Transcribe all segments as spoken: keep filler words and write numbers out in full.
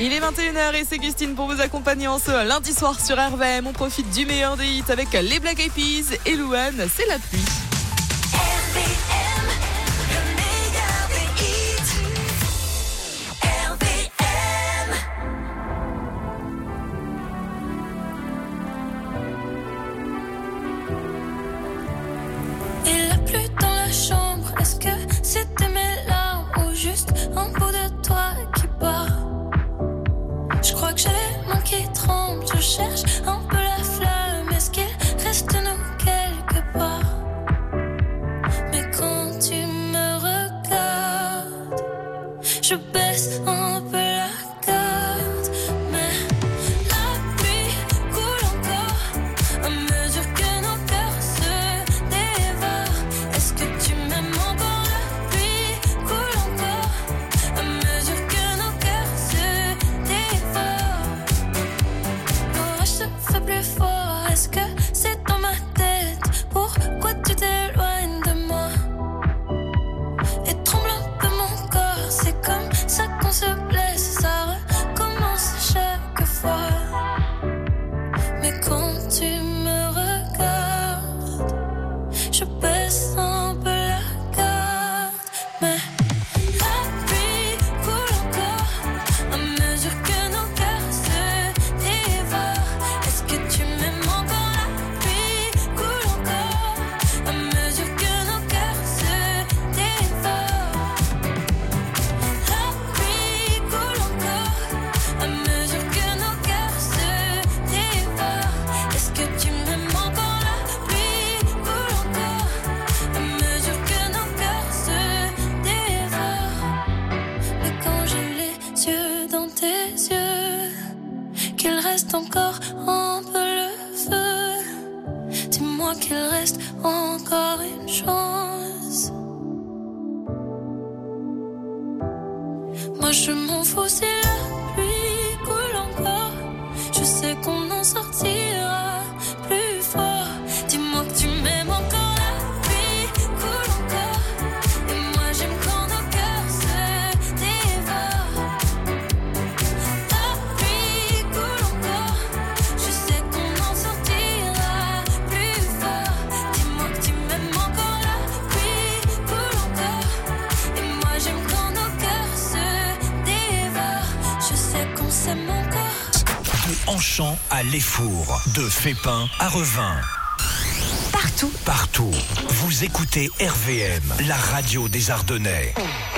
Il est vingt et une heures et c'est Gustine pour vous accompagner en ce lundi soir sur R V M. On profite du meilleur des hits avec les Black Eyed Peas et Louane, c'est la pluie. R V M, le meilleur des hits. R V M. Il a plu dans la chambre. Est-ce que c'était mes larmes ou juste un bout de toi qui part? Je crois que j'ai mon qui tremble. Je cherche un peu la flamme. Est-ce qu'il reste nous quelque part? Mais quand tu me regardes, je baisse un peu la garde. Mais la pluie coule encore à mesure que nos cœurs se dévorent. Est-ce que tu m'aimes encore? La pluie coule encore à mesure que nos cœurs se dévorent. L'orage se fait plus fort. Est-ce que c'est dans ma tête? Pourquoi tu t'éloignes de moi? Et tremble un peu mon corps. C'est comme ça qu'on se blesse. Ça recommence chaque fois. Mais quand tu me regardes, je baisse un peu la garde. Mais la pluie coule encore à mesure que nos cœurs se dévorent. Est-ce que tu m'aimes encore? La pluie coule encore à mesure que nos cœurs se dévorent. La pluie coule encore à mesure que nos cœurs se dévorent. Est-ce que tu m'aimes encore? La pluie coule encore à mesure que nos cœurs se dévorent. Mais quand j'ai les yeux dans tes yeux, qu'il reste encore un peu le feu, dis-moi qu'il reste encore une chance. Moi je m'en fous si la pluie coule encore. Je sais qu'on en sortira plus fort. Dis-moi que tu m'aimes encore. La pluie coule encore. Et moi j'aime quand nos cœurs se dévorent. La pluie coule encore. Je sais qu'on en sortira plus fort. Dis-moi que tu m'aimes encore. La pluie coule encore. Et moi j'aime quand nos cœurs se dévorent. Je sais qu'on s'aime encore. De Anchamp à Lesfour, de Fépin à Revin. Partout. Partout. Vous écoutez R V M, la radio des Ardennais.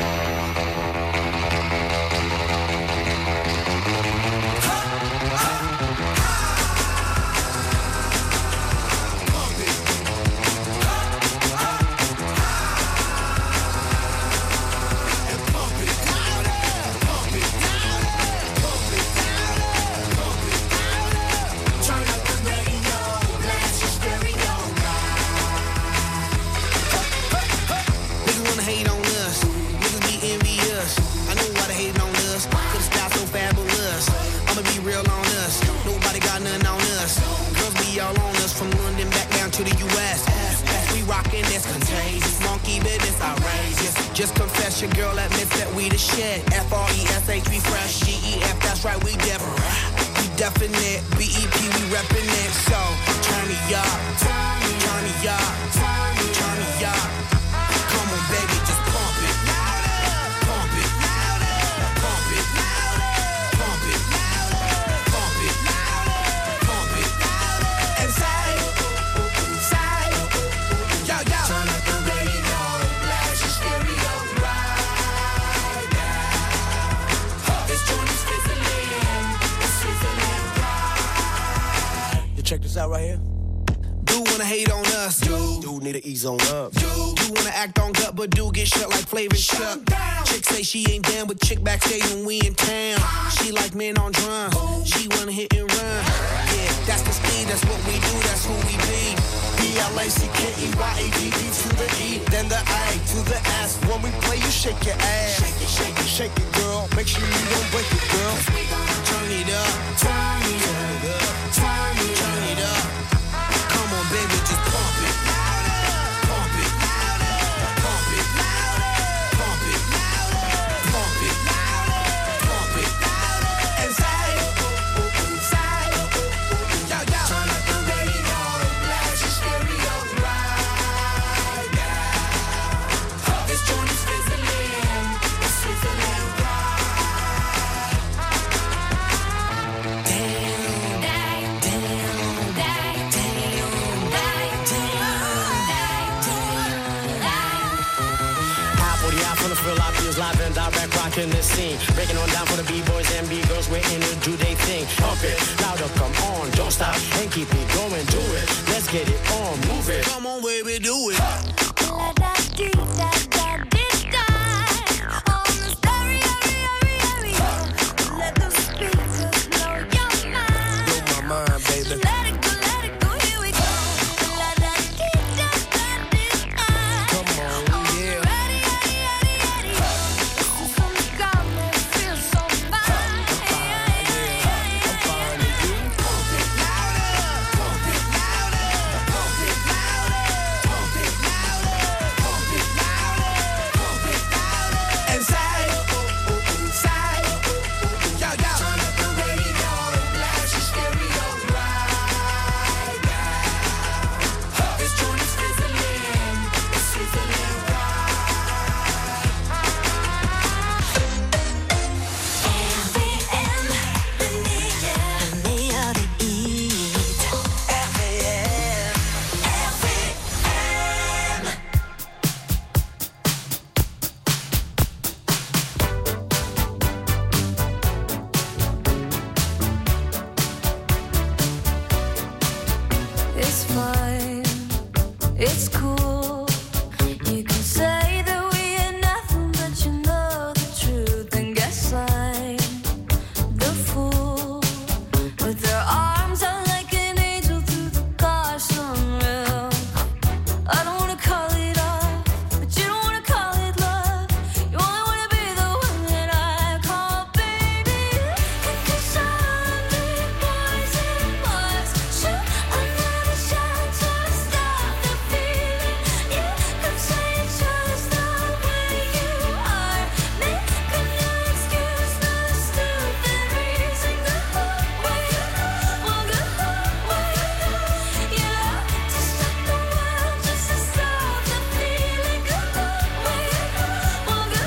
Niggas wanna hate on us. Niggas be envious. I know why they hating on us. Cause the style so fabulous. I'ma be real on us. Nobody got nothing on us. Girls be all on us from London back down to the U S We rockin', that's contagious. Monkey business outrageous. Just confess your girl admits that we the shit. F R E S H, we fresh. G E F, that's right, we different. We definite. B E P, we reppin' it. So, turn me up. Turn me up. Turn me up. Come on, baby, just pump it. Pump it. Pump it. Pump it. Pump it. Pump it. And say, say, yo, yo. Turn up the radio, blast your stereo right now. This joint is fizzling, it's fizzling right. You check this out right here. Do wanna hate on us. Do, do need to ease on up. Do, do wanna act on gut, but do get shut like Flavor Chuck. Chick say she ain't down, but chick backstage when we in town. She like men on drums. She wanna hit and run. Yeah, that's the speed, that's what we do, that's who we be. B L A C K E Y A D D to the E, then the A to the S. When we play, you shake your ass. Shake it, shake it, shake it, girl. Make sure you don't break it, girl. Turn it up, turn it up, turn it, turn it up. Come on, baby, just pump it. Pump it. Pump it. Pump it. Pump it. Pump it. out from the Philadelphia's live and direct, rocking the scene. Breaking on down for the B-boys and B-girls, we're in to do they thing. Pump it, louder, come on, don't stop, and keep it going, do it. Let's get it on, move it. Come on, baby, do it. Let the speakers blow your mind. Blow my mind, baby. Let it go, let it go, here we go. La da dee da da dee da. Come on, yeah. Ready, ready, ready, ready. This is from the ground that feels so fine. I'm fine with you. Pump it louder, pump it louder, pump it louder, pump it louder, pump it louder, pump it louder. And side, oh, oh, oh, side, oh, oh, oh. Yo, yo. Turn up the radio, blast your stereo right now. This joint is fizzling, it's fizzling right. R V M, le meilleur, le meilleur des hits. R V M, R V M. It's fine, it's cool. You can say that we ain't nothing, but you know the truth. And guess I'm the fool with their arms out like an angel through the car sunroof. I don't wanna call it off, but you don't wanna call it love. You only wanna be the one that I call baby. Cause I'm big boys and boys shoot another shot to stop the feeling. You could say it's just the way you are. Make a new excuse, not a stupid reason. Go where you want, go where you yeah, to stop the world, just to stop the feeling. Go where you want, go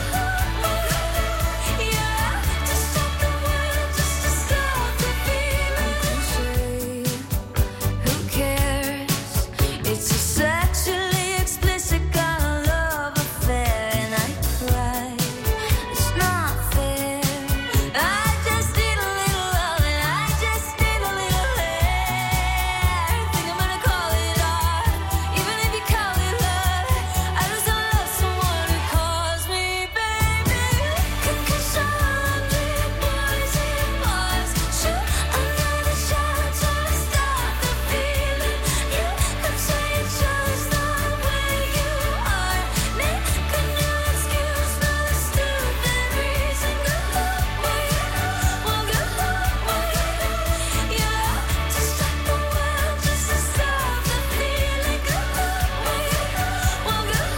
yeah, to stop the world, just to stop the feeling. Who cares? It's a sexually explicit kind of love affair, and I cry. It's not fair. I just need a little love, and I just need a little hair. Think I'm gonna call it art, even if you call it love. I just don't love someone who calls me baby. Cause I'm big boys and boys shoot another shot to stop the feeling. You could say it's just the way you are. Make a new excuse, not a stupid reason. Go where you want, go where you yeah, to stop the world, just to stop the feeling. Go where you want, go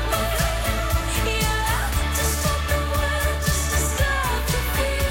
yeah, to stop the world, just to stop the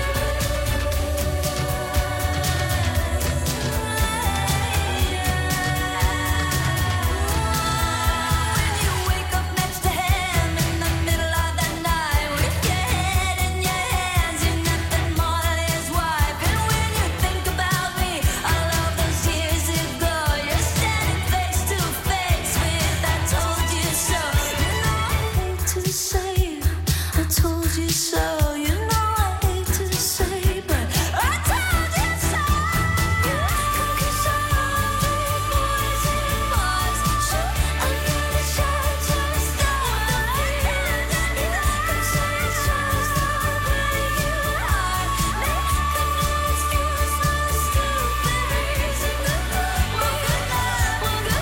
feeling. When you wake up next to him in the middle of the night with your head in your hands, you're nothing more than his wife. And when you think about me, all of those years ago, you're standing face to face with I told you so. You know I hate to say I told you so. You know I hate to say, but I told you so. Cause I'm big boys and boys shoot another shot to stop the feeling. You could say it's just the way you are. Make a new excuse, not a stupid reason. Go where you want, go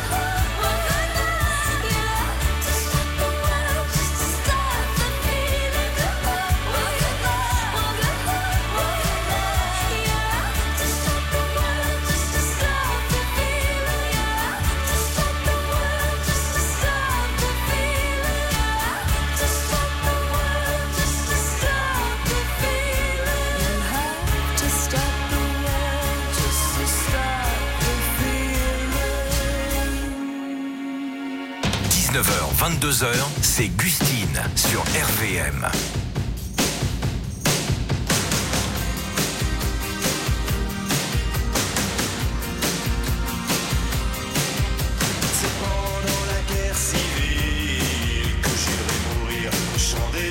yeah, to stop the world, just to stop the feeling. Go where you want, go yeah, to stop the world, just to stop the feeling. Yeah, to stop the world, just to stop the feeling. Yeah, to stop the world, just to stop the feeling. You have to stop the world, just to stop the feeling. dix-neuf heures, vingt-deux heures, c'est Gustine sur R V M. C'est pendant la guerre civile que j'irai mourir au champ des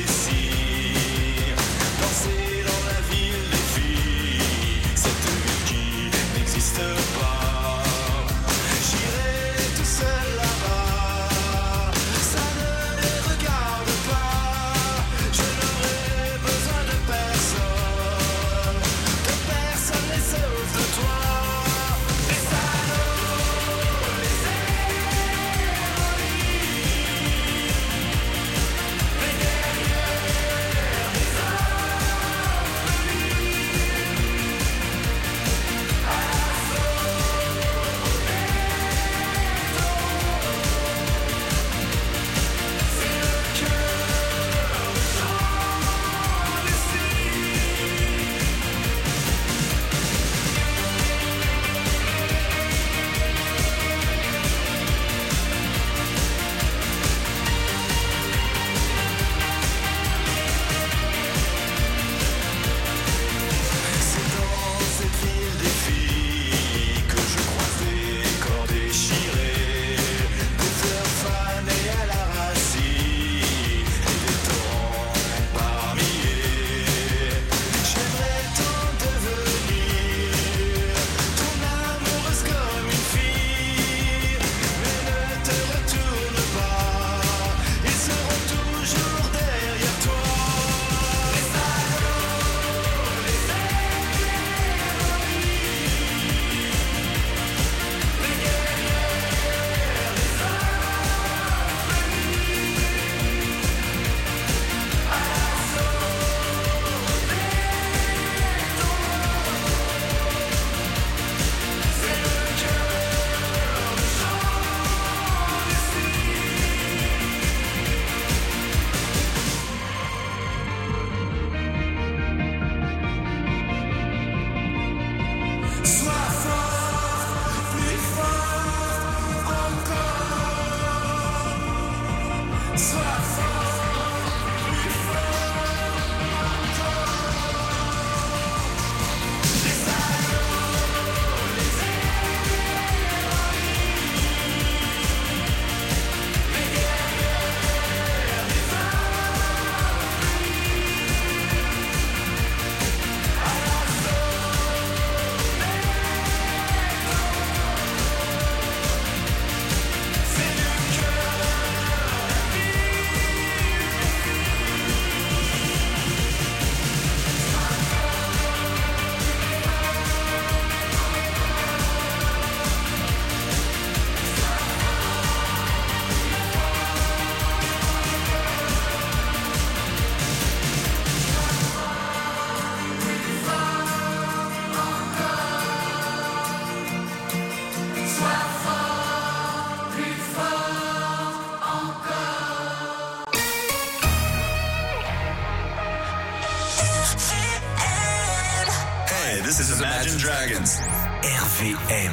this is Imagine Dragons. R V M.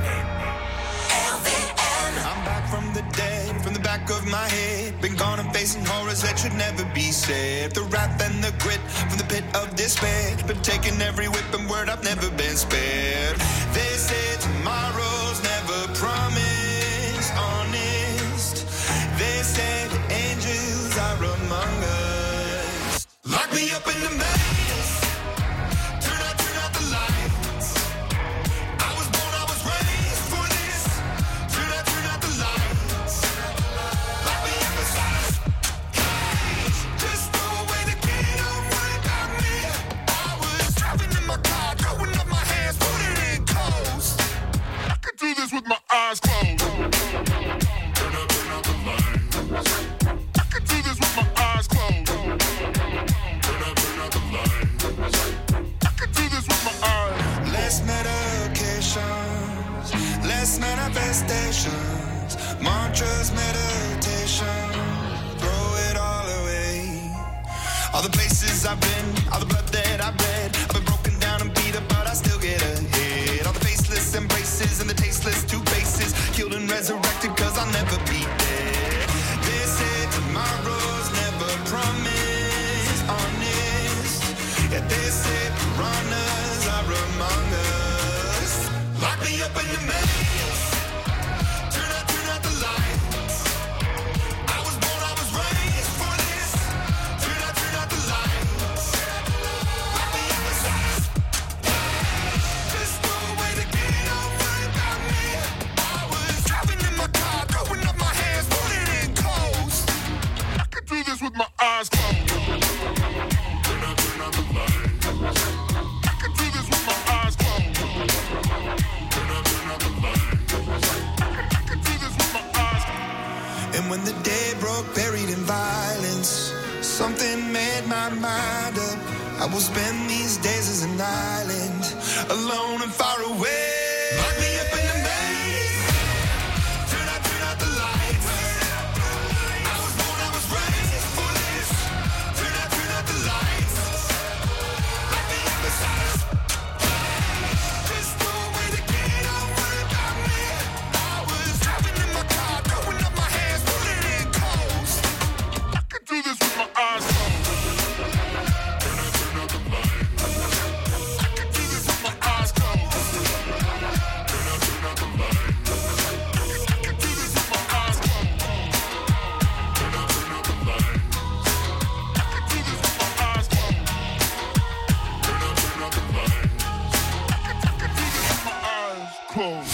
I'm back from the dead, from the back of my head. Been gone and facing horrors that should never be said. The wrath and the grit from the pit of despair. Been taking every whip and word, I've never been spared. They say tomorrow's never promised, honest. They say the angels are among us. Lock me up in the maze. Turn out, turn out the lights. I was born, I was raised for this. Turn out, turn out the lights. Lock me up inside a cage. Just throw away the key, don't worry about me. I was driving in my car, throwing up my hands, put it in coast. I could do this with my eyes closed. Turn out, turn out the lights. I could do this with my eyes closed. Turn out, turn out the lights. I could do this with my eyes. Less medications, less manifestations, mantras, meditation, throw it all away. All the places I've been, all the blood that I've bled, I've been broken down and beat up, but I still get ahead. All the faceless embraces and the tasteless two faces, killed and resurrected cause I'll never be dead. They say tomorrow's never promised, honest. Yeah, they say piranhas are among us. Lock me up in the maze. Turn out, turn out the lights. I was born, I was raised for this. Turn out, turn out the lights. Lock me up inside. Just throw away the key, don't worry about me. I was driving in my car, throwing up my hands, put it in coast. I could do this with my eyes closed. Turn out, turn out the lights. I could do this with my eyes closed. Turn out, turn out the lights. I could do this with my eyes closed. And when the day broke, buried in violence, something made my mind up. I will spend these days as an island, alone and far away. Lock me up in the maze. Turn out, turn out the lights. I was born, I was raised for this. Turn out, turn out the lights. Lock me up inside. Just throw away the key, don't worry about me. I was driving in my car, throwing up my hands, put it in coast. I could do this with my eyes closed. Turn out, turn out the lights. I could do this with my eyes closed. Turn out, turn out the lights. I could do this with my eyes closed. Turn out, turn out the lights. I could do this with my eyes closed. Turn out, turn out the lights. I could, I could do this with my eyes closed.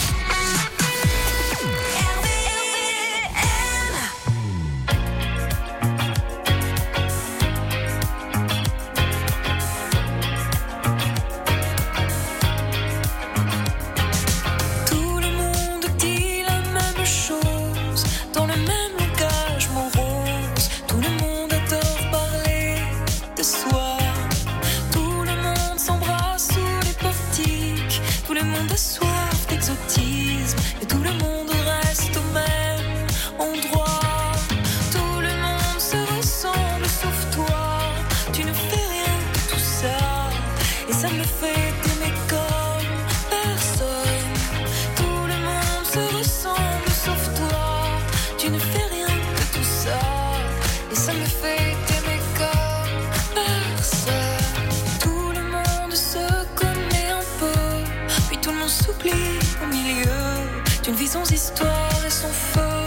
Tout le monde dit la même chose, dans le même langage morose. Tout le monde adore parler de soi. Tout le monde s'embrasse sous les portiques. Tout le monde a soif d'exotisme. Et tout le monde reste au même endroit. Tout le monde se ressemble sauf toi. Tu ne fais rien de tout ça. Et ça me fait t'aimer comme personne. Tout le monde se ressemble sauf toi. Tu ne fais rien de tout ça. Et ça me fait t'aimer comme personne. Tout le monde se connaît un peu. Puis tout le monde s'oublie au milieu d'une vie sans histoire et sans feu.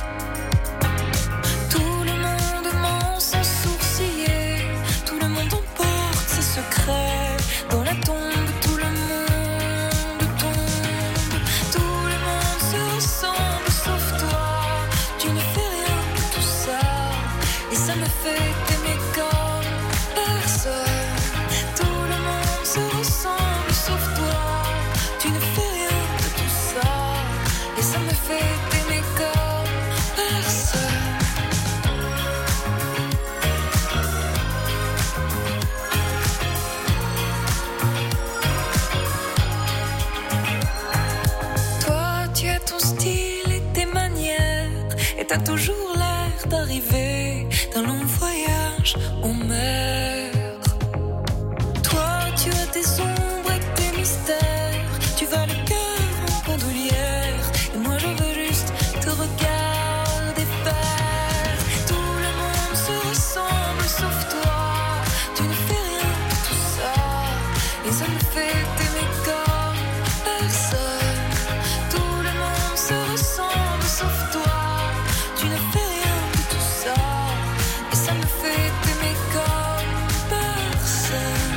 Tout le monde ment sans sourciller. Tout le monde emporte ses secrets. Dans la tombe, tout le monde tombe. Tout le monde se ressemble sauf toi. Tu ne fais rien de tout ça. Et ça me fait t'aimer comme personne. Tout le monde se ressemble sauf toi. Tu ne fais rien de tout ça. Et ça me fait t'aimer comme personne. Toi, tu as ton style et tes manières. Et t'as toujours l'air d'arriver d'un long voyage en mer. Toi, tu as tes ombres et tes Et ça me fait t'aimer comme personne. Tout le monde se ressemble sauf toi. Tu ne fais rien de tout ça. Et ça me fait t'aimer comme personne.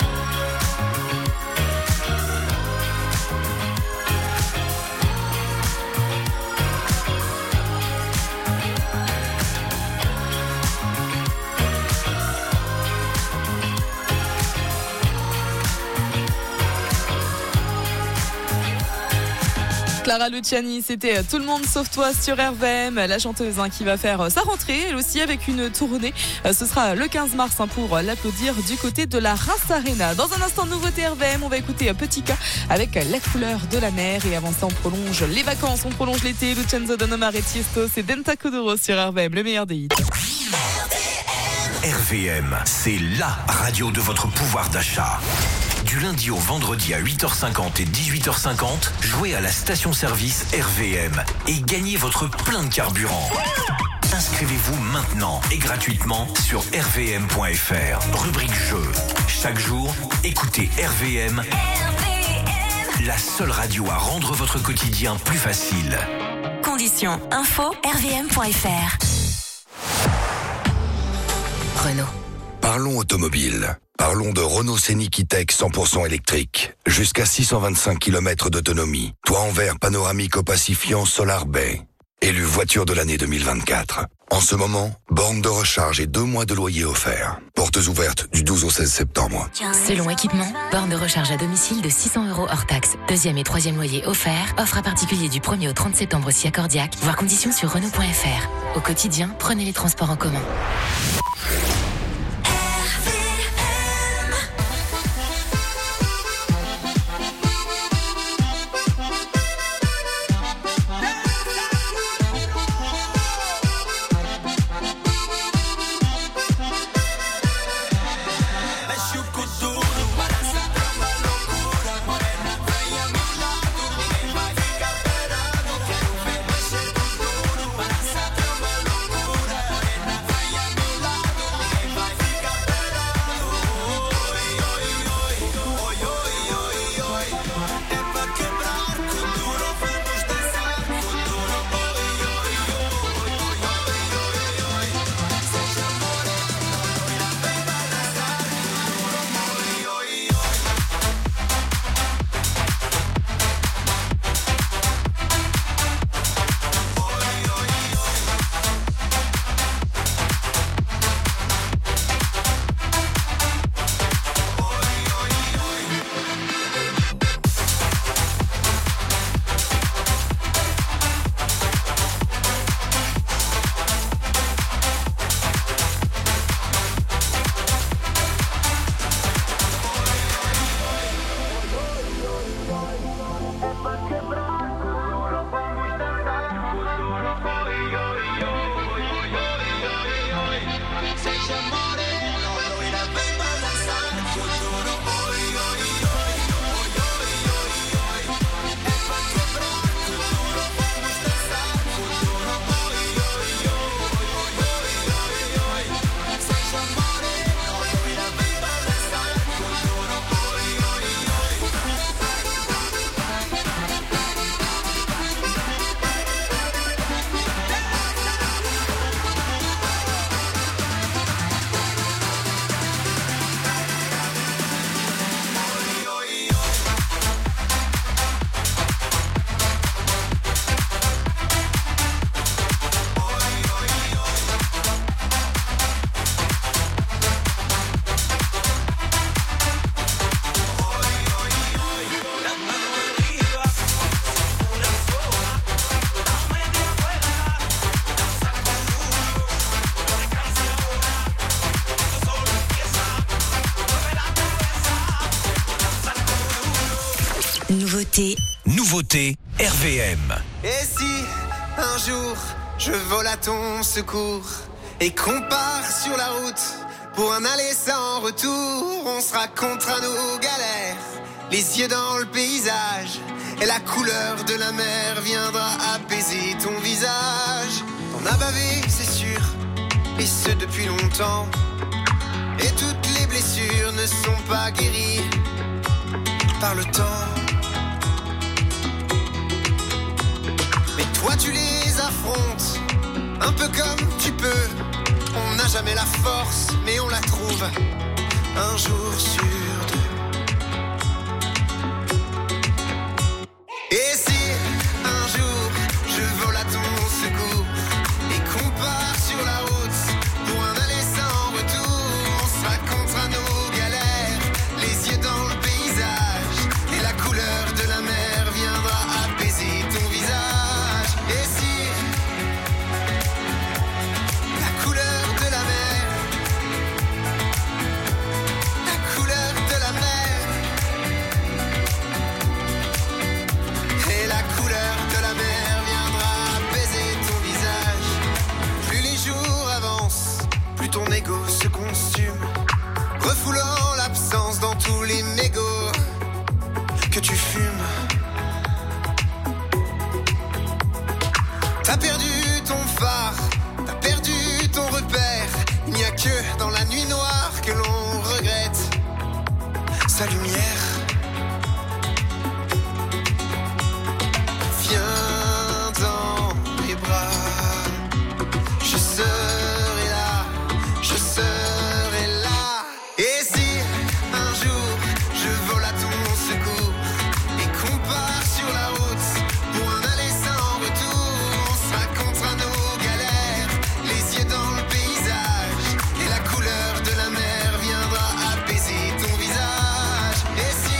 Clara Luciani, c'était Tout le monde sauf toi sur R V M, la chanteuse hein, qui va faire sa rentrée, elle aussi avec une tournée. Ce sera le quinze mars hein, pour l'applaudir du côté de la Reims Arena. Dans un instant, nouveauté R V M, on va écouter Petit K avec La couleur de la mer. Et avant ça, on prolonge les vacances, on prolonge l'été. Lucenzo Don Omar et Tiesto, c'est Denta Kuduro sur R V M, le meilleur des hits. R V M, c'est LA radio de votre pouvoir d'achat. Du lundi au vendredi à huit heures cinquante et dix-huit heures cinquante, jouez à la station-service R V M et gagnez votre plein de carburant. Inscrivez-vous maintenant et gratuitement sur r v m point f r. Rubrique jeu. Chaque jour, écoutez R V M, la seule radio à rendre votre quotidien plus facile. Conditions info r v m point f r. Renault. Parlons automobile. Parlons de Renault Scénic E-Tech cent pour cent électrique. Jusqu'à six cent vingt-cinq kilomètres d'autonomie. Toit en verre panoramique opacifiant Solar Bay. Élu voiture de l'année deux mille vingt-quatre. En ce moment, borne de recharge et deux mois de loyer offerts. Portes ouvertes du douze au seize septembre. Selon équipement, borne de recharge à domicile de six cents euros hors taxe. Deuxième et troisième loyer offert. Offre à particulier du premier au trente septembre si accordiaque. Voir conditions sur Renault point f r. Au quotidien, prenez les transports en commun. Nouveauté. Nouveauté R V M. Et si un jour je vole à ton secours et qu'on part sur la route pour un aller sans retour, on se racontera nos galères, les yeux dans le paysage, et la couleur de la mer viendra apaiser ton visage. T'en as bavé, c'est sûr, et ce depuis longtemps, et toutes les blessures ne sont pas guéries. par le temps. Mais toi tu les affrontes, un peu comme tu peux. On n'a jamais la force, mais on la trouve un jour sur deux. Et si un jour je vole à ton secours et qu'on part sur la route pour un aller sans retour, on se racontera nos galères, les yeux dans le paysage, et la couleur de la mer viendra apaiser ton visage. Et si la couleur de la mer, la couleur de la mer, et la couleur de la mer viendra apaiser ton visage. Plus les jours avancent, plus ton ego se consume, refoulant l'absence dans tous les mégots que tu fumes. T'as perdu ton phare, t'as perdu ton repère. Il n'y a que dans la nuit noire que l'on regrette sa lumière. Viens dans mes bras, je serai là, je serai là. Et si un jour je vole à ton secours et qu'on part sur la route pour un aller sans retour, on se racontera nos galères, les yeux dans le paysage, et la couleur de la mer viendra apaiser ton visage. Et si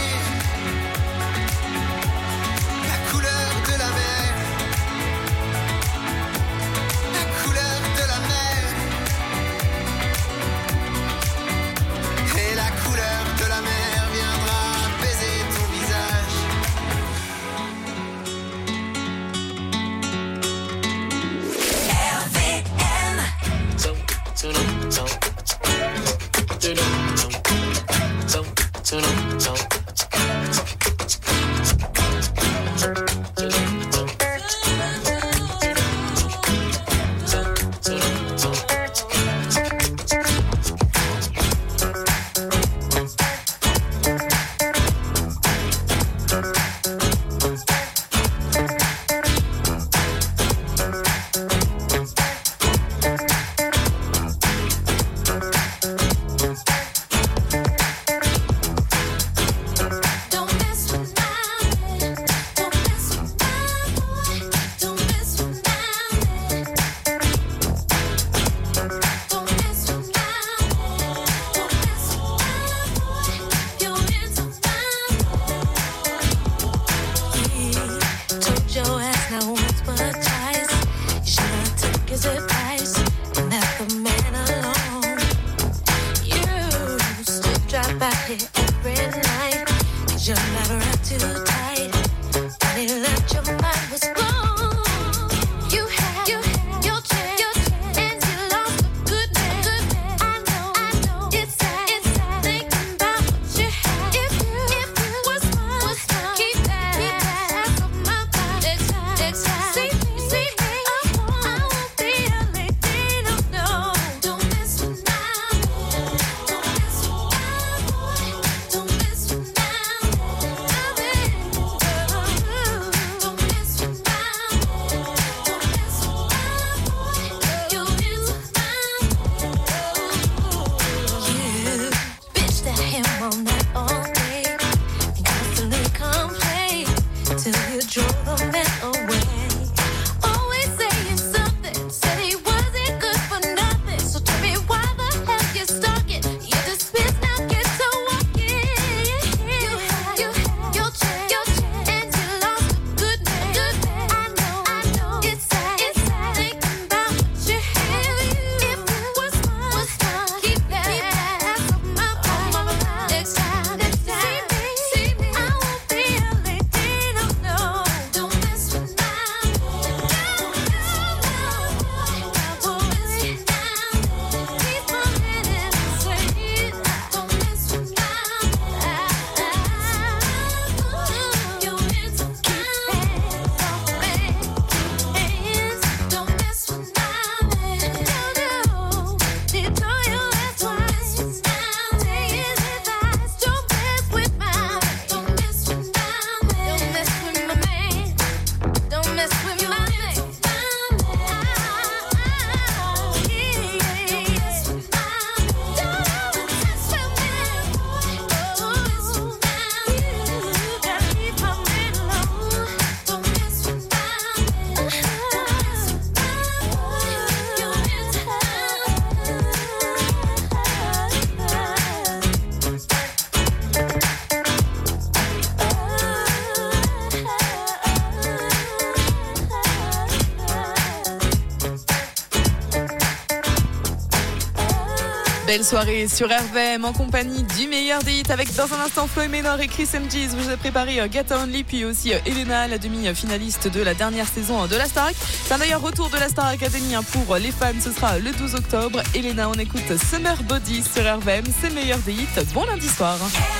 Belle soirée sur R V M en compagnie du meilleur des hits avec dans un instant Flo et Ménor et Chris M G. Vous avez préparé Gata Only puis aussi Elena, la demi-finaliste de la dernière saison de la Starac. C'est un d'ailleurs retour de la Star Academy pour les fans, ce sera le douze octobre. Elena, on écoute Summer Body sur R V M, c'est le meilleur des hits. Bon lundi soir.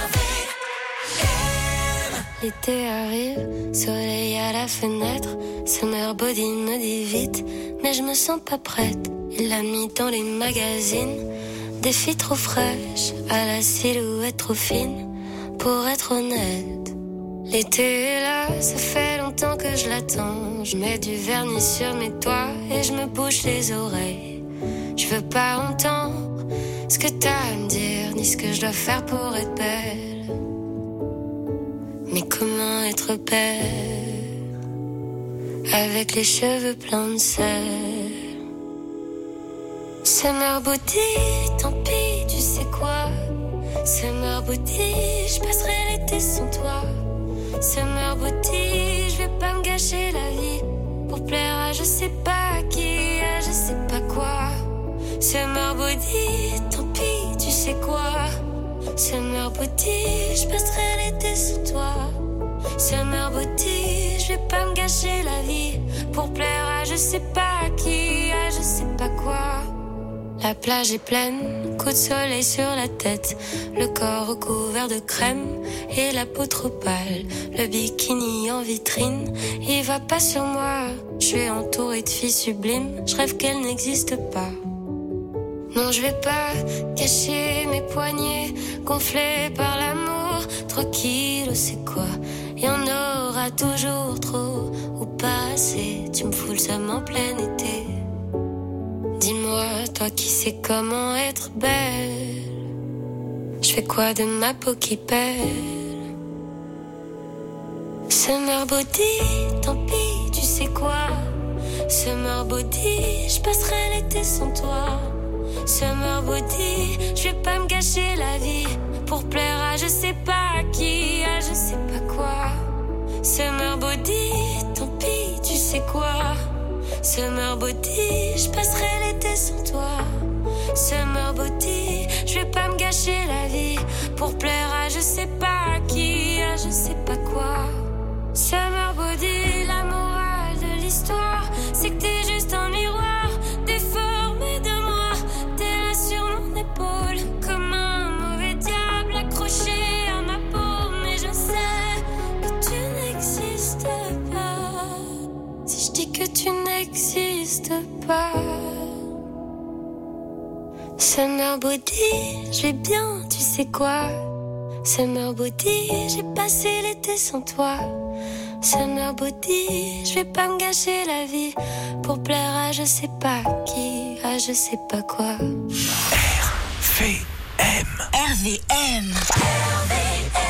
L'été arrive, soleil à la fenêtre, Summer Body me dit vite, mais je me sens pas prête. Il l'a mis dans les magazines, des filles trop fraîches, à la silhouette trop fine, pour être honnête. L'été est là, ça fait longtemps que je l'attends. Je mets du vernis sur mes doigts et je me bouche les oreilles. Je veux pas entendre ce que t'as à me dire, ni ce que je dois faire pour être belle. Mais comment être belle avec les cheveux pleins de sel? Summer Body, tant pis, tu sais quoi? Summer Body, je passerai l'été sans toi. Summer Body, je vais pas me gâcher la vie pour plaire à je sais pas qui, à je sais pas quoi. Summer Body, tant pis, tu sais quoi? Summer Body, je passerai l'été sans toi. Summer Body, je vais pas me gâcher la vie pour plaire à je sais pas qui, à je sais pas quoi. La plage est pleine, coup de soleil sur la tête, le corps recouvert de crème et la peau trop pâle. Le bikini en vitrine, il va pas sur moi. Je suis entourée de filles sublimes, je rêve qu'elles n'existent pas. Non, je vais pas cacher mes poignets gonflés par l'amour. Trois kilos, c'est quoi? Y'en aura toujours trop ou pas assez. Tu me fous le seum en plein été. Dis-moi, toi qui sais comment être belle, je fais quoi de ma peau qui pèle? Summer Body, tant pis, tu sais quoi? Summer Body, je passerai l'été sans toi. Summer Body, je vais pas me gâcher la vie pour plaire à je sais pas qui, à je sais pas quoi. Summer Body, tant pis, tu sais quoi? Summer Body, je passerai l'été sans toi. Summer Body, je vais pas me gâcher la vie pour plaire à je sais pas qui, à je sais pas quoi. Summer Body, la morale de l'histoire, c'est que t'es juste un miroir déformé de moi. T'es là sur mon épaule comme un mauvais diable accroché à ma peau, mais je sais que tu n'existes pas. Si je dis que tu n'existes pas. Summer Body, je vais bien, tu sais quoi? Summer Body, j'ai passé l'été sans toi. Summer Body, je vais pas me gâcher la vie pour plaire à je sais pas qui, à je sais pas quoi. R V M. R V M. R V M.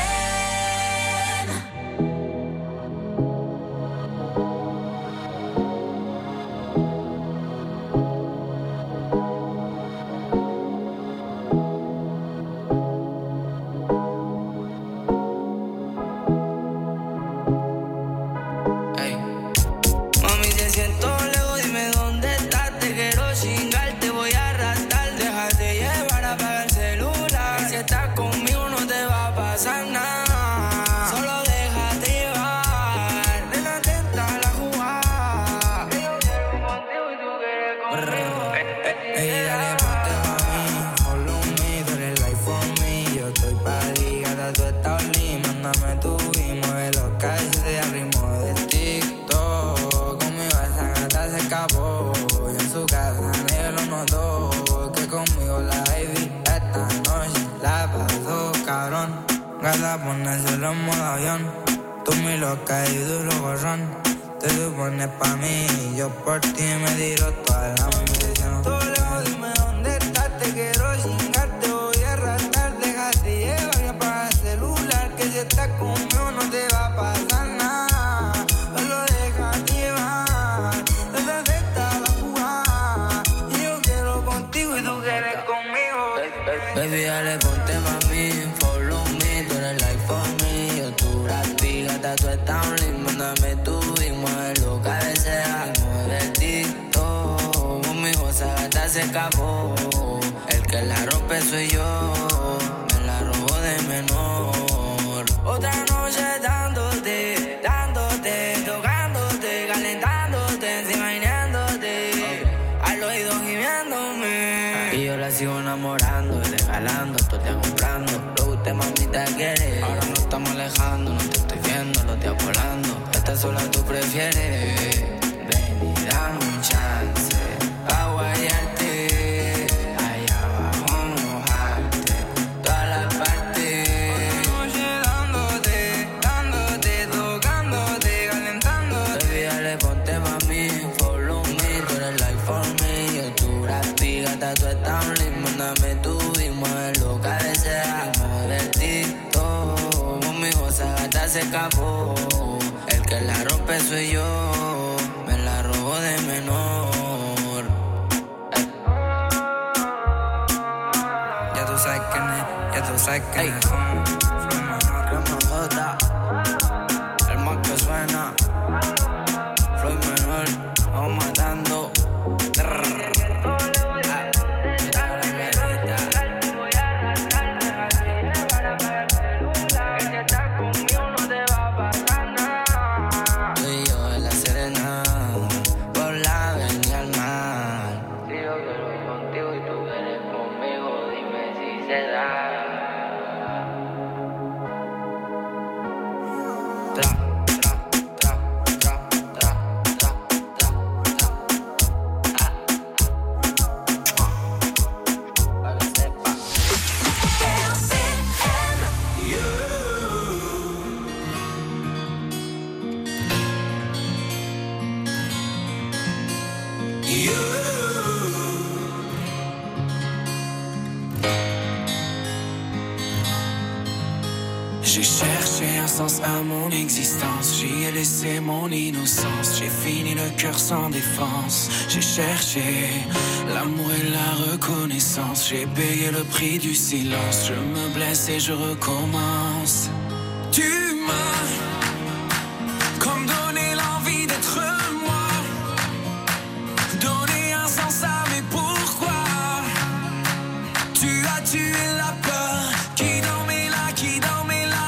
Gata, ponérselo en modo avión. Tú mi loca y duro gorrón. Te supones pa' mí y yo por ti me tiro toda la ambición. Todo lejos, dime dónde estás, te quiero chingar, te voy a arrastrar. Déjate llevar y apaga el celular, que si estás conmigo no te va a pasar nada. Solo déjate llevar, desde acepta la jugada. Y yo quiero contigo y tú quieres conmigo. Baby, dale, ponte pa' mí, follow me, tú eres like for me. Yo tu rapi, gata, tú estás un link, mándame tu y mueve lo que desea, mueve el TikTok. Conmigo esa gata se escapó, el que que la rompe soy yo, me la robo de menor. Otra noche dándote, dándote, tocándote, calentándote, encima imaginándote, al oído gimiéndome. Y yo la sigo enamorando y regalando, todo te comprando. Lo que usted mamita quiere, ahora nos estamos alejando, no te estoy viendo, los días volando. Esta sola tú prefieres, ven y dame un chance, pa' guayarte, allá abajo mojarte, todas las partes. Oye, dándote, dándote, tocándote, calentándote. Baby, dale, ponte pa' mí, follow me, tú eres like for me. Yo tu gratis, gata, tú estás un link, mándame tu y mueve lo que deseas, divertido. Conmigo esa gata se escapó. El que la rompe soy yo, me la robo de menor. Eh. Ya tú sabes quién es, ya tú sabes quién es. Ramajota, el más que suena. Floyd menor, vamos matando. J'ai cherché un sens à mon existence, j'y ai laissé mon innocence, j'ai fini le cœur sans défense. J'ai cherché l'amour et la reconnaissance, j'ai payé le prix du silence, je me blesse et je recommence. Tu m'as comme donné l'envie d'être moi, donné un sens à mes pourquoi. Tu as tué la peur qui dormait là, qui dormait là.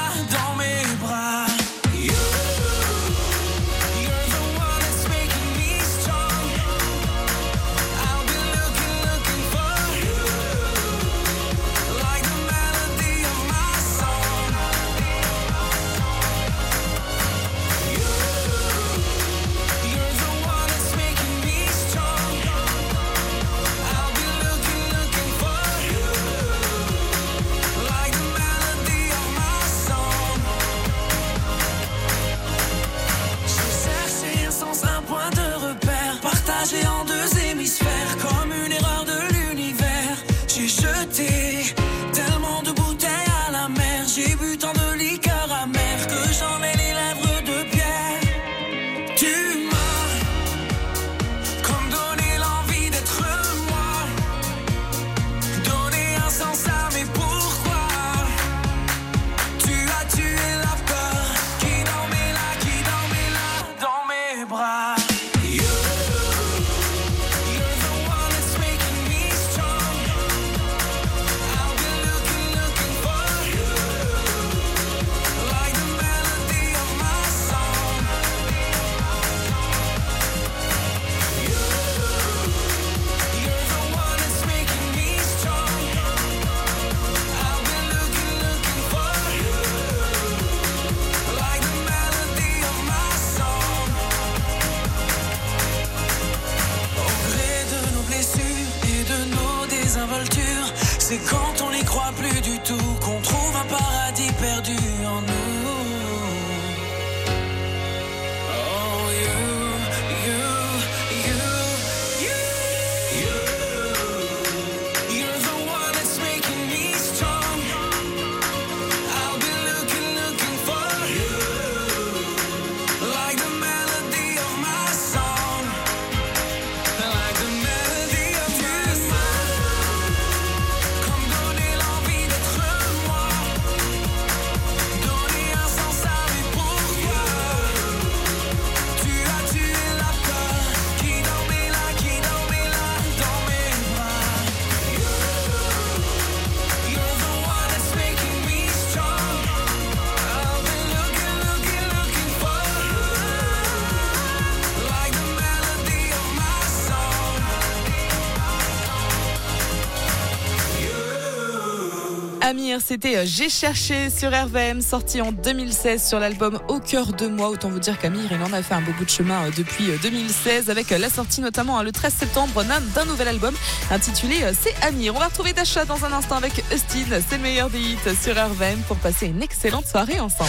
Amir, c'était J'ai cherché sur R V M, sorti en deux mille seize sur l'album Au cœur de moi. Autant vous dire qu'Amir, il en a fait un beau bout de chemin depuis deux mille seize avec la sortie notamment le treize septembre d'un nouvel album intitulé C'est Amir. On va retrouver Dasha dans un instant avec Austin. C'est le meilleur des hits sur R V M pour passer une excellente soirée ensemble.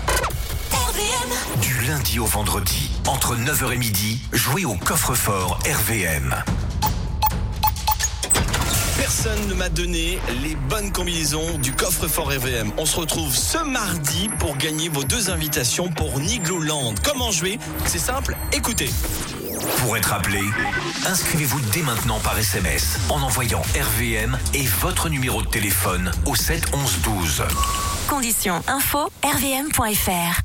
Du lundi au vendredi, entre neuf heures et midi, jouez au coffre-fort R V M. Personne ne m'a donné les bonnes combinaisons du coffre-fort R V M. On se retrouve ce mardi pour gagner vos deux invitations pour Nigloland. Comment jouer? C'est simple, écoutez. Pour être appelé, inscrivez-vous dès maintenant par S M S en envoyant R V M et votre numéro de téléphone au sept onze douze. Conditions info R V M point F R.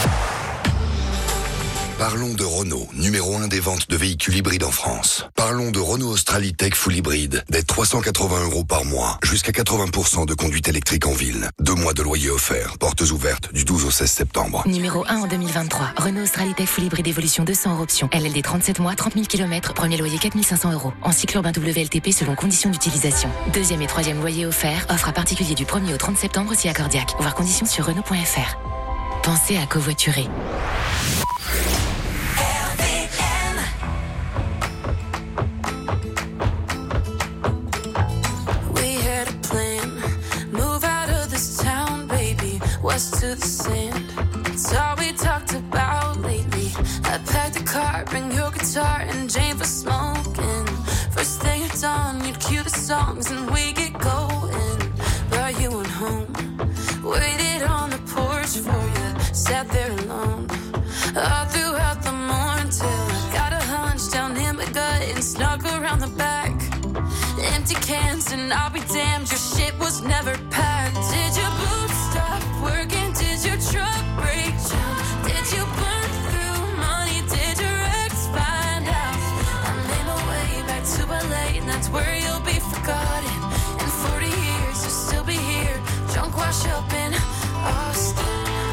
Parlons de Renault, numéro un des ventes de véhicules hybrides en France. Parlons de Renault Australie Tech Full Hybride, dès trois cent quatre-vingts euros par mois, jusqu'à quatre-vingts pour cent de conduite électrique en ville. Deux mois de loyer offert, portes ouvertes du douze au seize septembre. Numéro un en deux mille vingt-trois. Renault Australie Tech Full Hybride Évolution deux cents hors option. L L D trente-sept mois, trente mille kilomètres, premier loyer quatre mille cinq cents euros. En cycle urbain W L T P selon conditions d'utilisation. Deuxième et troisième loyer offert, offre à particulier du premier au trente septembre si accordiaque. Voir conditions sur Renault point F R. Pensez à covoiturer. West to the sand, it's all we talked about lately. I packed a car, bring your guitar and Jane for smoking. First thing at dawn, you'd cue the songs and we get going. But you went home, waited on the porch for you, sat there alone all throughout the morning till I got a hunch down in my gut and snuck around the back. Empty cans and I'll be damned, your shit was never packed. Did your boots stop working? Did your truck break down? Did you burn through money? Did your ex find out? I made my way back to L A and that's where you'll be forgotten. In forty years you'll still be here, drunk wash up in Austin.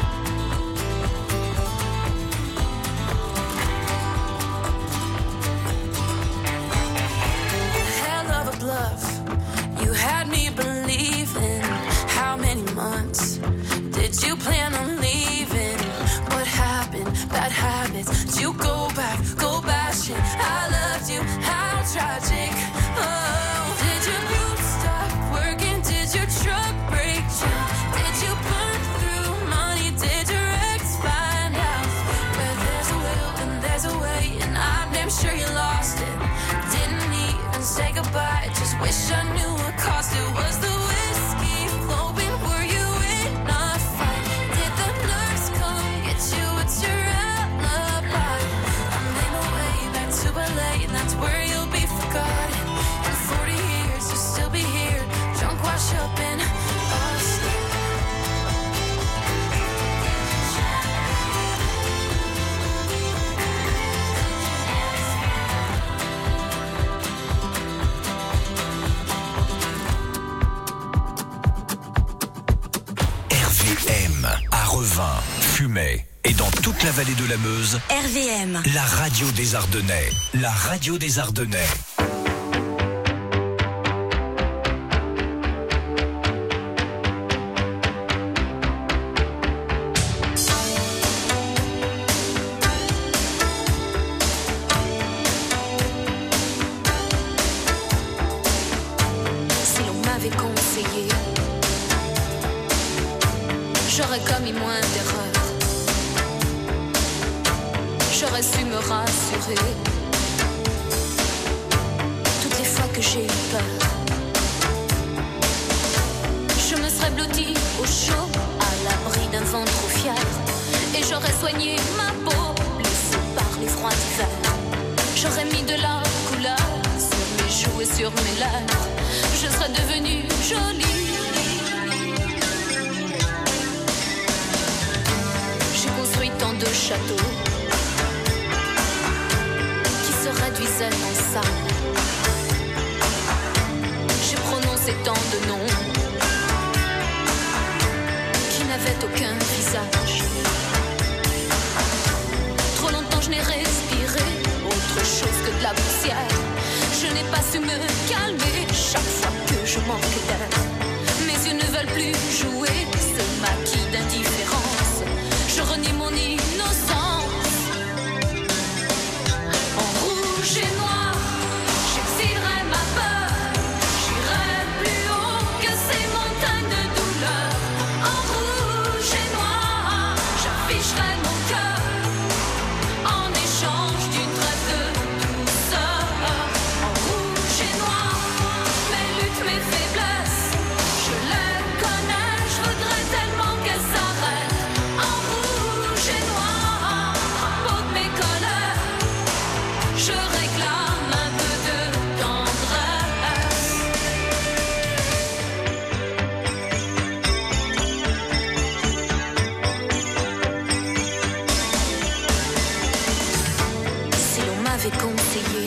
Bluff. You had me believing. How many months did you plan on leaving? What happened? Bad habits. Did you go back? Go bashing. I loved you. How tragic. Oh, did your boots stop working? Did your truck break down? Did you burn through money? Did your ex find out? Where there's a will and there's a way, and I'm damn sure you lost it. Didn't even say goodbye. Just wish I knew what cost it. Was the whiskey flowing? Were you in a fight? Did the nurse come get you? What's your alibi? I made my way back to L A and that's where you'll be forgotten. In forty years you'll still be here, drunk wash up in Austin. M à Revin, Fumay et dans toute la vallée de la Meuse. R V M, la radio des Ardennais. La radio des Ardennais. Si l'on m'avait conseillé, j'aurais commis moins d'erreurs. J'aurais su me rassurer. Toutes les fois que j'ai eu peur, je me serais blottie au chaud, à l'abri d'un vent trop fier. Et j'aurais soigné ma peau, blessée par les froids d'hiver. J'aurais mis de la couleur sur mes joues et sur mes lèvres. Je serais devenue jolie. Construit tant de châteaux qui se réduisaient en sable. J'ai prononcé tant de noms qui n'avaient aucun visage. Trop longtemps je n'ai respiré autre chose que de la poussière. Je n'ai pas su me calmer chaque fois que je manquais d'air. Mes yeux ne veulent veulent plus jouer ce maquis d'indifférence. Je renie mon innocence. En rouge et noir, j'exilerai ma peur. J'irai plus haut que ces montagnes de douleur. En rouge et noir, j'afficherai mon cœur en échange d'une trêve de douceur. En rouge et noir, mes luttes, mes faiblesses, je les connais, je voudrais tellement qu'elles s'arrêtent. En rouge et noir, drapeau de mes colères, je réclame un peu de tendresse. Si l'on m'avait conseillé,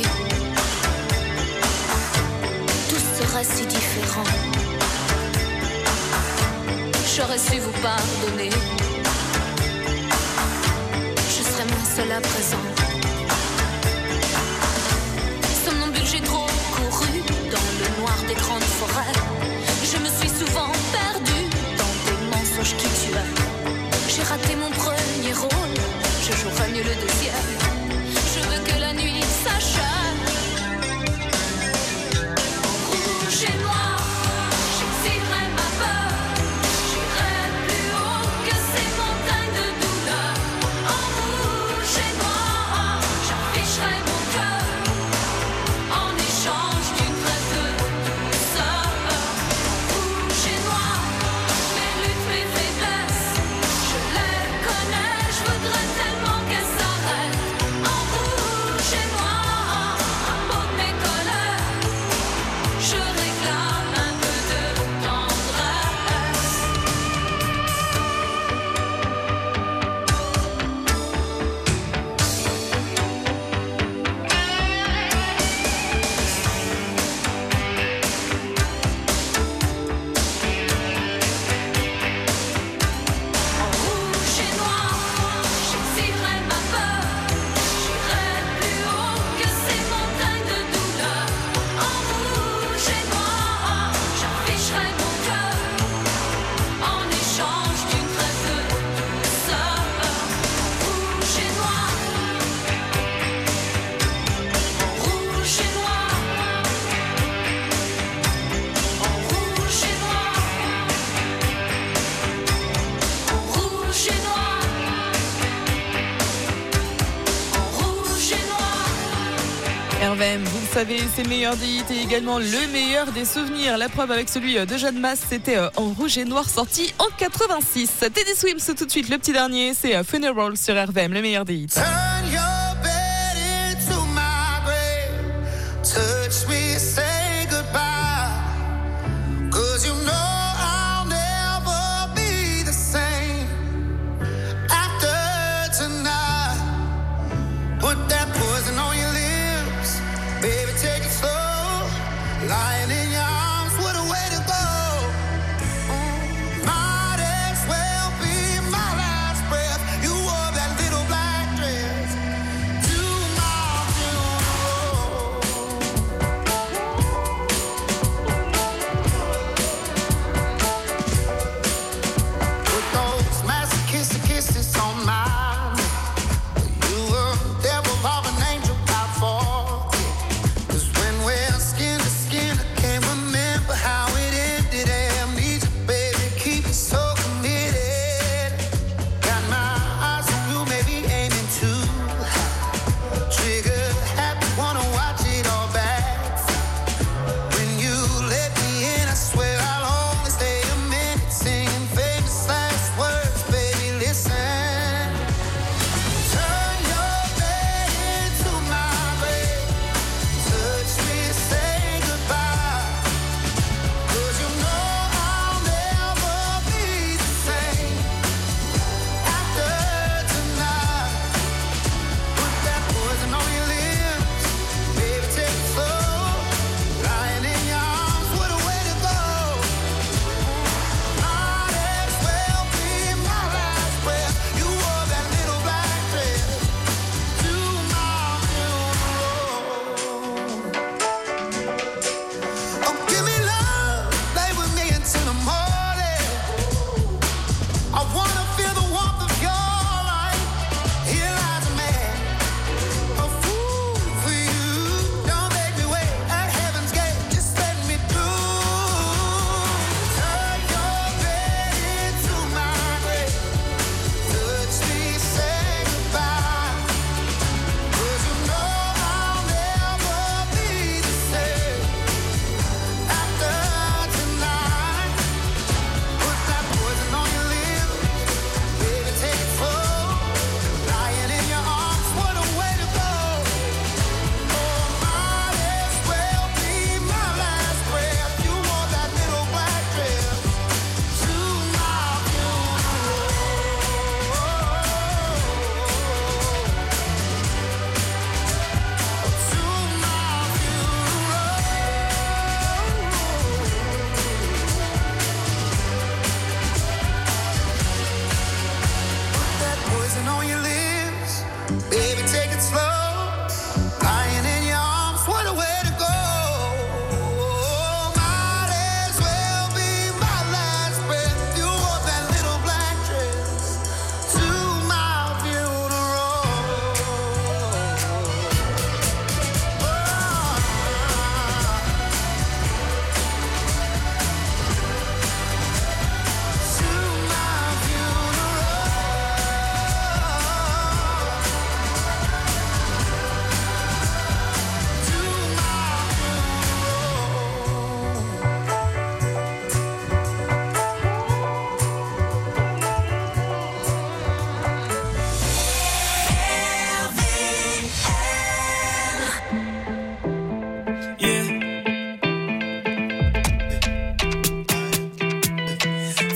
tout serait si différent. J'aurais su vous pardonner. Je serais moins seule à présent. Somnambule, j'ai trop couru dans le noir des grandes forêts. Je me suis souvent perdue dans des mensonges qui tuaient. J'ai raté mon premier rôle, je jouerai mieux le deuxième. Je veux que la nuit s'achève. En rouge et noir, j'exilerai ma peur. J'irai plus haut que ces montagnes de douleur. En rouge et noir, j'afficherai mon cœur en échange d'une trêve de douceur. Rouge et noir, mes luttes, mes faiblesses, je les connais, je voudrais tellement qu'elles s'arrêtent. En rouge et noir, drapeau de mes colères, je réclame un peu de tendresse. En rouge et noir, j'exilerai ma peur. J'irai plus haut que ces montagnes de douleur. En rouge et noir, j'afficherai mon cœur en échange d'une trêve de douceur. Rouge et noir, rouge et noir, en rouge et noir, en rouge et noir, en rouge et noir. R V M, vous le savez, c'est le meilleur des hits et également le meilleur des souvenirs. La preuve avec celui de Jeanne Masse, c'était euh, en rouge et noir, sorti en quatre-vingt-six. Teddy Swims tout de suite, le petit dernier, c'est euh, Funeral sur R V M, le meilleur des hits. Turn your bed into my grave. Touch me, say goodbye. Cause you know I'll never be the same after tonight. Put that poison on your lips. Baby, take it slow. Lying in your arms, what a way to go. Mm, might as well be my last breath. You wore that little black dress.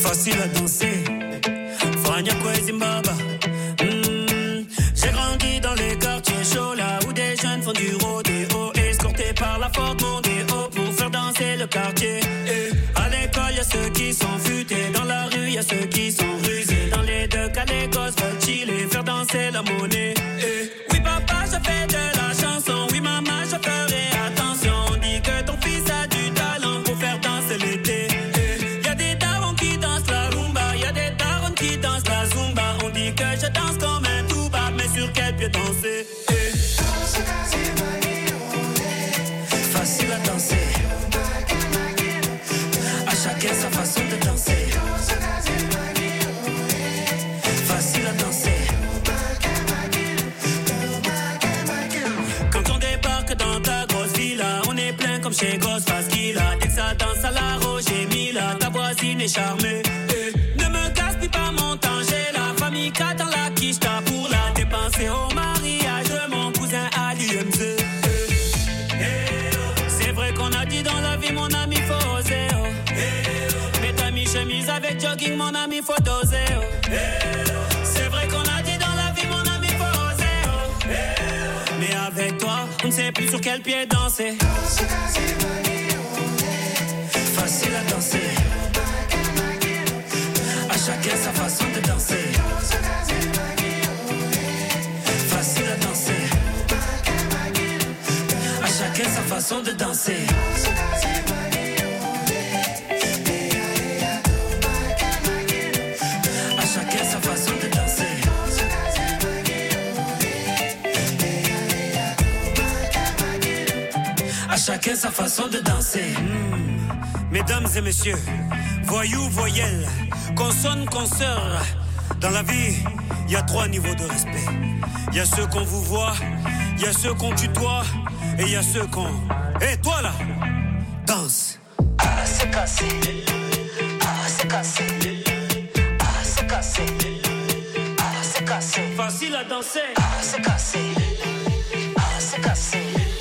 facile à danser. Fania Zimbabwe. Mm. J'ai grandi dans les quartiers chauds, là où des jeunes font du rodéo, escortés par la Ford Mondeo pour faire danser le quartier. Et à l'école, y'a ceux qui sont futés, dans la rue, y'a ceux qui sont rusés. Dans les deux cas, les gosses veulent chiller, faire danser la monnaie. Et oui, papa, je fais de la chanson. Oui, maman, je ferai attention. On dit que ton fils a du talent pour faire danser l'été. Et y'a des darons qui dansent la rumba, y'a des darons qui dansent la zumba. On dit que je danse comme un tout-bas, mais sur quel pied danser? Et facile à danser, à chacun sa façon de danser. Facile à danser. Quand on débarque dans ta grosse villa, on est plein comme chez Ghostface Killah. Dès que ça danse à la Roger Mila, ta voisine est charmée. Et ne me gaspille pas mon temps, j'ai la famille qui attend la quicheta pour la dépenser au mariage de mon cousin à l'U M Z. C'est vrai qu'on a dit dans la vie, mon ami, faut oser. Oh. Mets ta mi-chemise avec jogging, mon ami, faut doser. Oh. C'est vrai qu'on a dit dans la vie, mon ami, faut oser. Oh. Mais avec toi, on ne sait plus sur quel pied danser. Facile à danser, à chacun sa façon de danser. Facile à danser, à chacun sa façon de danser. À chacun sa façon de danser. À chacun sa façon de danser. Mmh. Mesdames et messieurs, voyous, voyelles, consonnes, consoeurs. Dans la vie, il y a trois niveaux de respect. Il y a ceux qu'on vous voit, il y a ceux qu'on tutoie, et il y a ceux qu'on... Hé, hey, toi là, danse. Ah, c'est cassé. Ah, c'est cassé. Ah, c'est cassé. Ah, c'est cassé. Facile à danser. Ah, c'est cassé. Ah, c'est cassé.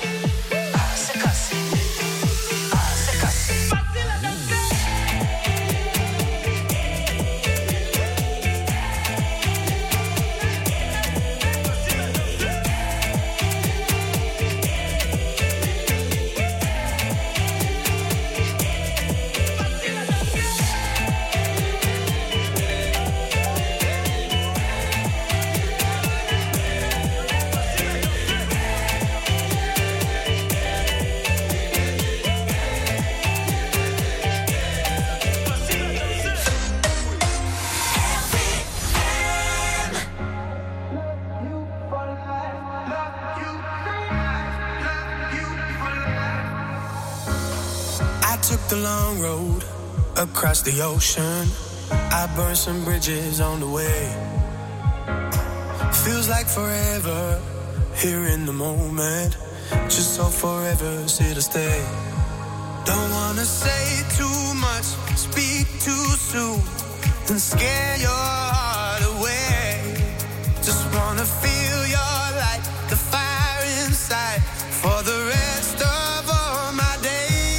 The long road across the ocean, I burned some bridges on the way. Feels like forever here in the moment, just so forever here to stay. Don't wanna say too much, speak too soon, and scare your heart away. Just wanna feel your light, the fire inside, for the rest of all my days.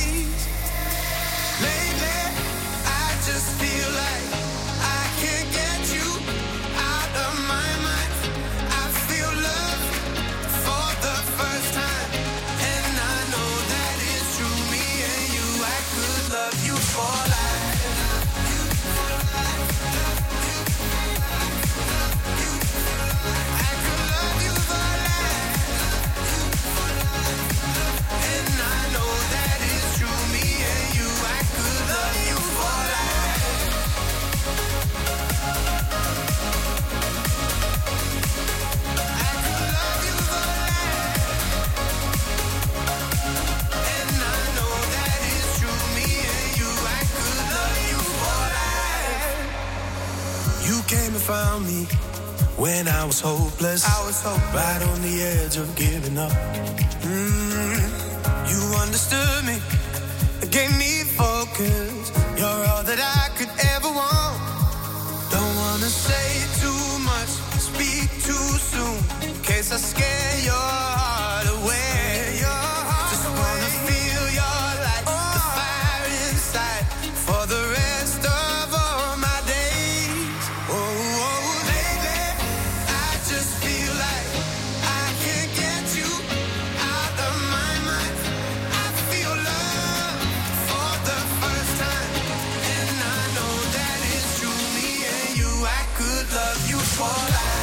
Came and found me when I was hopeless. I was hopeless. Right on the edge of giving up. Mm, you understood me, gave me focus. You're all that I could ever want. Don't wanna say too much, speak too soon, in case I scare your heart away. Just wanna feel your light, the fire inside, for the rest of all my for life.